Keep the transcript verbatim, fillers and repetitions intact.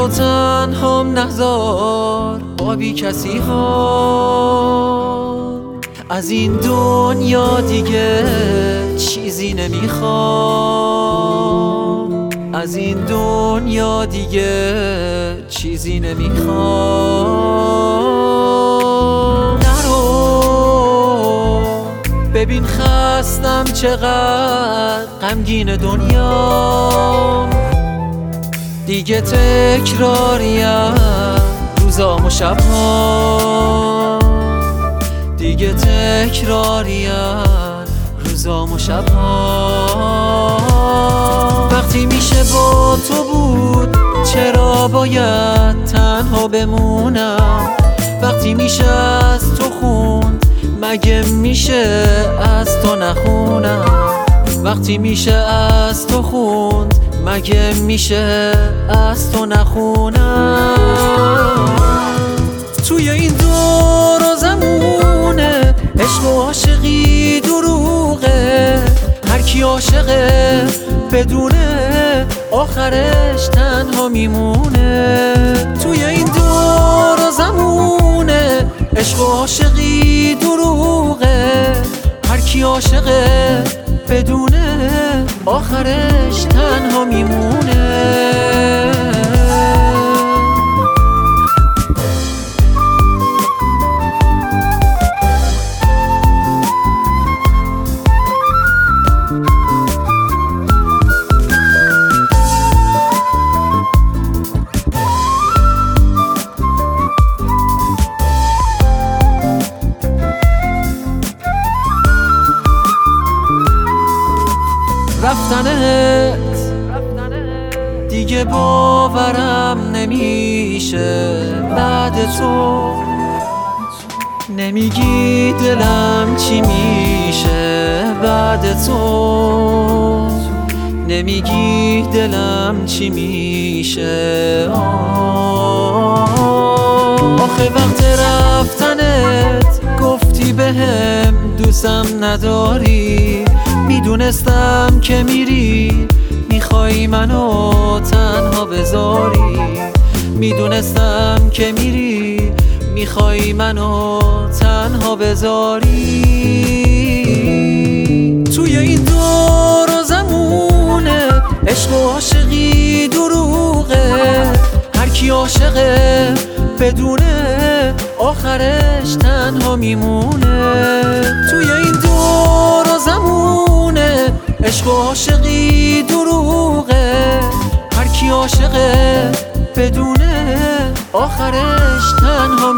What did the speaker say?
تو تنهام نذار با بی کسی ها، از این دنیا دیگه چیزی نمیخوام، از این دنیا دیگه چیزی نمیخوام. نرو ببین خستم چقدر غمگین دنیا، دیگه تکراریم روزام و شبها، دیگه تکراریم روزام و شبها. وقتی میشه با تو بود چرا باید تنها بمونم، وقتی میشه از تو خوند مگه میشه از تو نخونم، وقتی میشه از تو خوند مگه میشه از تو نخونم. توی این دور و زمونه عشق و عاشقی دروغه، هر کی عاشقه بدونه آخرش تنها میمونه. توی این دور و زمونه عشق و عاشقی دروغه، هر کی عاشقه بدونه آخرش تنها میمونه. رفتنت دیگه باورم نمیشه، بعد تو نمیگی دلم چی میشه، بعد تو نمیگی دلم چی میشه. آخه وقت رفتنت گفتی بهم دوستم نداری، میدونستم که میری میخوای منو تنها بذاری، میدونستم که میری میخوای منو تنها بذاری. توی این دور و زمونه عشق و عاشقی دروغه، هر کی عاشقه بدونه آخرش تنها میمونه. توی این دور و زمونه عشق و عاشقی دروغه، هر کی عاشقه بدونه آخرش تنها